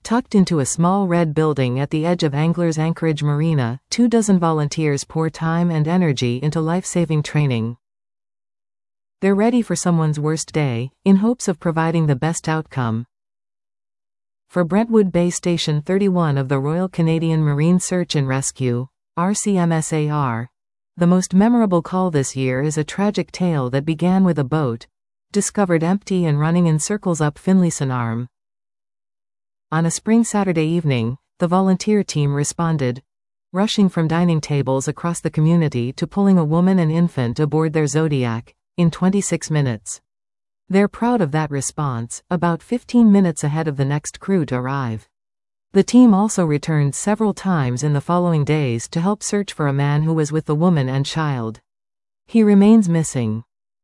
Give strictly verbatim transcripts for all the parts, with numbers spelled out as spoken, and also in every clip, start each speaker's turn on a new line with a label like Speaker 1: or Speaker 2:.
Speaker 1: Tucked into a small red building at the edge of Anglers Anchorage Marina, two dozen volunteers pour time and energy into life-saving training. They're ready for someone's worst day, in hopes of providing the best outcome. For Brentwood Bay Station thirty-one of the Royal Canadian Marine Search and Rescue, R C M S A R, the most memorable call this year is a tragic tale that began with a boat discovered empty and running in circles up Finlayson Arm. On a spring Saturday evening, the volunteer team responded, rushing from dining tables across the community to pulling a woman and infant aboard their Zodiac, in twenty-six minutes. They're proud of that response, about fifteen minutes ahead of the next crew to arrive. The team also returned several times in the following days to help search for a man who was with the woman and child. He remains missing.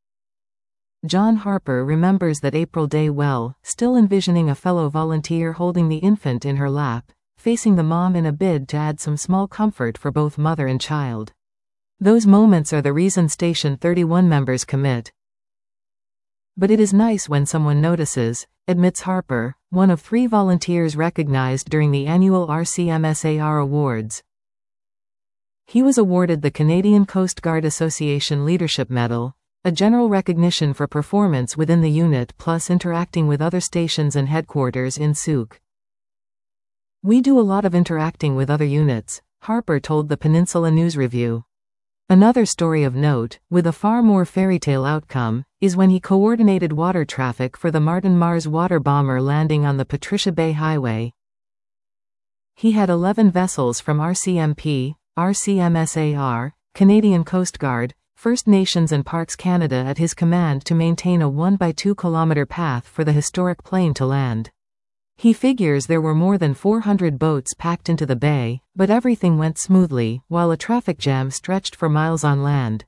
Speaker 1: John Harper remembers that April day well, still envisioning a fellow volunteer holding the infant in her lap, facing the mom in a bid to add some small comfort for both mother and child. Those moments are the reason Station thirty-one members commit. But it is nice when someone notices, admits Harper, one of three volunteers recognized during the annual R C M S A R Awards. He was awarded the Canadian Coast Guard Association Leadership Medal, a general recognition for performance within the unit plus interacting with other stations and headquarters in Souk. "We do a lot of interacting with other units," Harper told the Peninsula News Review. Another story of note, with a far more fairytale outcome, is when he coordinated water traffic for the Martin Mars water bomber landing on the Patricia Bay Highway. He had eleven vessels from R C M P, R C M S A R, Canadian Coast Guard, First Nations and Parks Canada at his command to maintain a one by two kilometer path for the historic plane to land. He figures there were more than four hundred boats packed into the bay, but everything went smoothly, while a traffic jam stretched for miles on land.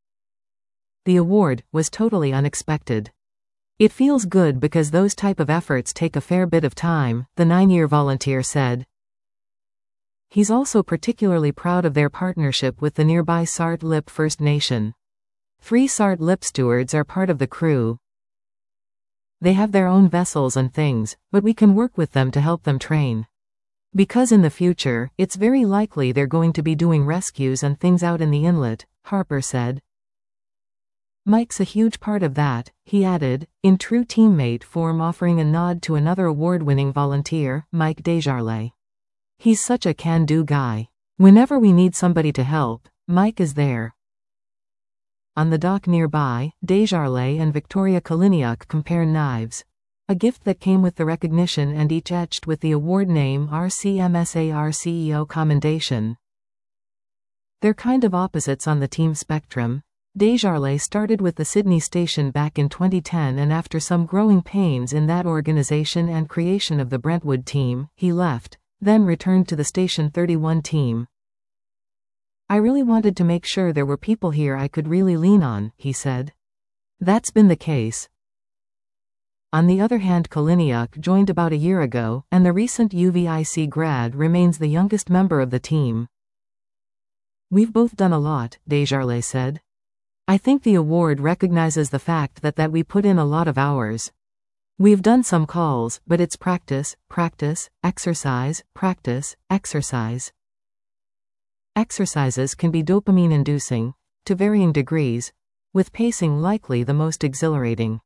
Speaker 1: The award was totally unexpected. "It feels good because those type of efforts take a fair bit of time," the nine-year volunteer said. He's also particularly proud of their partnership with the nearby Sart Lip First Nation. Three Sart Lip stewards are part of the crew. They have their own vessels and things, but we can work with them to help them train. Because in the future, it's very likely they're going to be doing rescues and things out in the inlet, Harper said. Mike's a huge part of that, he added, in true teammate form, offering a nod to another award-winning volunteer, Mike Desjardins. "He's such a can-do guy. Whenever we need somebody to help, Mike is there." On the dock nearby, Desjardins and Victoria Kaliniuk compare knives, a gift that came with the recognition and each etched with the award name R C M S A R C E O Commendation. They're kind of opposites on the team spectrum. Desjardins started with the Sydney station back in twenty ten, and after some growing pains in that organization and creation of the Brentwood team, he left, then returned to the Station thirty-one team. "I really wanted to make sure there were people here I could really lean on," he said. That's been the case. On the other hand, Kaliniuk joined about a year ago, and the recent U V I C grad remains the youngest member of the team. "We've both done a lot," Desjardins said. "I think the award recognizes the fact that that we put in a lot of hours. We've done some calls, but it's practice, practice, exercise, practice, exercise." Exercises can be dopamine-inducing, to varying degrees, with pacing likely the most exhilarating.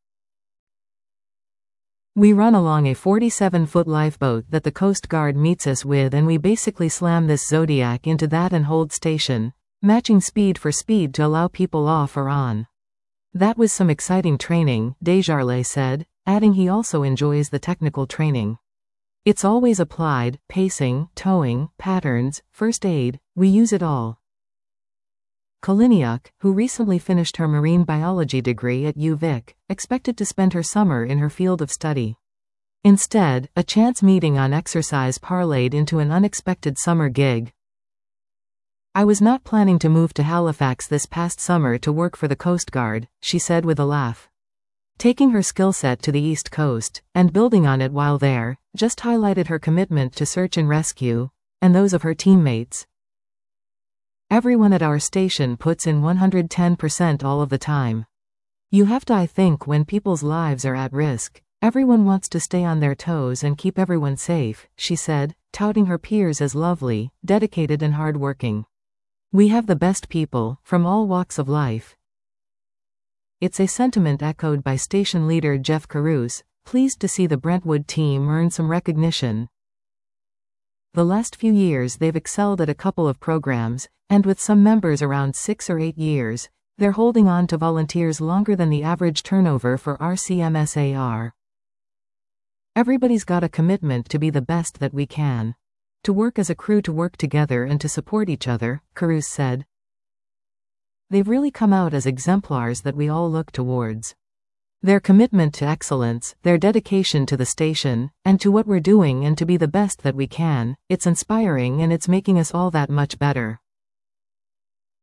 Speaker 1: "We run along a forty-seven foot lifeboat that the Coast Guard meets us with, and we basically slam this Zodiac into that and hold station, matching speed for speed to allow people off or on. That was some exciting training," Desjardins said, adding he also enjoys the technical training. "It's always applied, pacing, towing, patterns, first aid, we use it all." Kaliniuk, who recently finished her marine biology degree at U Vic, expected to spend her summer in her field of study. Instead, a chance meeting on exercise parlayed into an unexpected summer gig. "I was not planning to move to Halifax this past summer to work for the Coast Guard," she said with a laugh. Taking her skill set to the East Coast, and building on it while there, just highlighted her commitment to search and rescue, and those of her teammates. "Everyone at our station puts in one hundred ten percent all of the time. You have to, I think, when people's lives are at risk, Everyone wants to stay on their toes and keep everyone safe, she said, touting her peers as lovely, dedicated and hardworking. We have the best people, from all walks of life. It's a sentiment echoed by station leader Jeff Caruso, pleased to see the Brentwood team earn some recognition. The last few years they've excelled at a couple of programs, and with some members around six or eight years, they're holding on to volunteers longer than the average turnover for R C M S A R. Everybody's got a commitment to be the best that we can. To work as a crew, to work together and to support each other, Caruso said. They've really come out as exemplars that we all look towards. Their commitment to excellence, their dedication to the station, and to what we're doing and to be the best that we can, it's inspiring and it's making us all that much better.